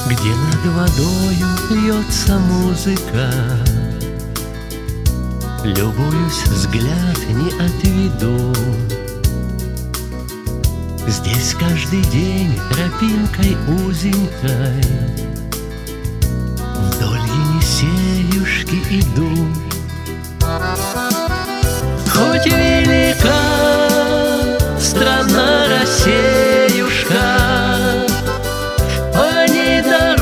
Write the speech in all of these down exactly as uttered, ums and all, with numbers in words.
где над водою льется музыка. Любуюсь, взгляд не отведу. Здесь каждый день тропинкой узенькой вдоль Енисеюшки иду. Хоть велика страна Россиюшка, по ней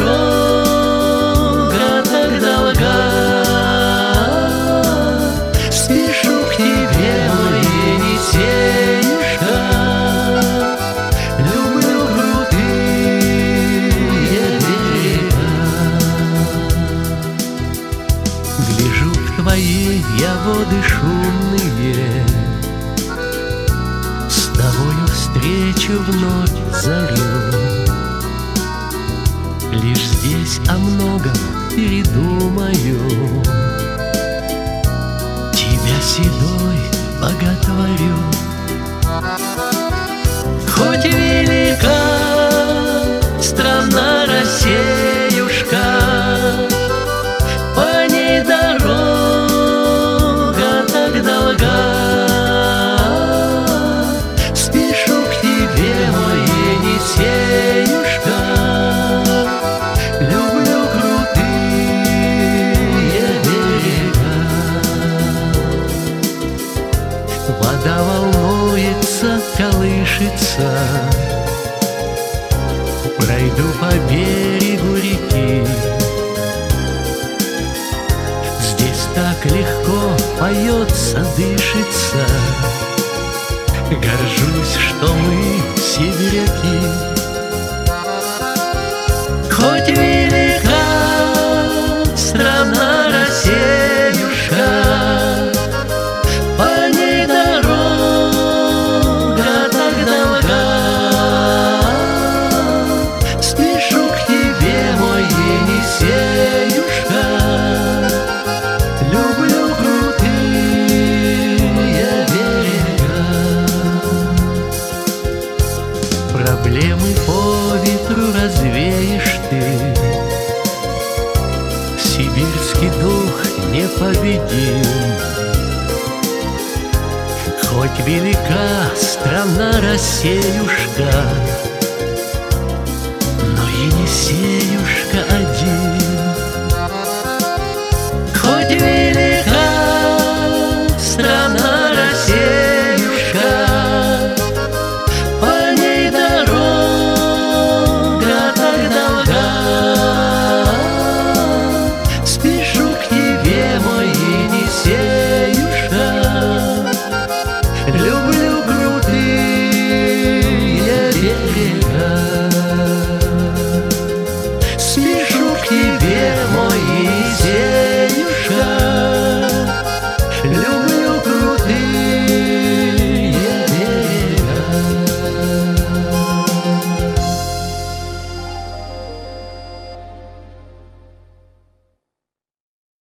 дорога так долга. Спешу к тебе, мой Енисеюшка, люблю крутые берега. Гляжу в твои я воды шумные, с тобою встречу вновь зарю. Лишь здесь о многом передумаю, тебя седой боготворю. Хоть велика страна Россиюшка, по ней дорога так долга. Спешу к тебе, мой Енисеюшка, люблю крутые берега. Вода волнуется, колышется, пройду по берегу реки. Здесь так легко поется, дышится. Горжусь, что мы сибиряки. Хоть велика страна Россиюшка, по ней дорога так долга. Спешу к тебе, мой Енисеюшка, люблю крутые берега. Проблемы по ветру развеешь ты, сибирский дух непобедим. Хоть велика страна Россиюшка, но Енисеюшка один. Хоть велика страна Россиюшка, по ней дорога так долга. Спешу к тебе, мой Енисеюшка, люблю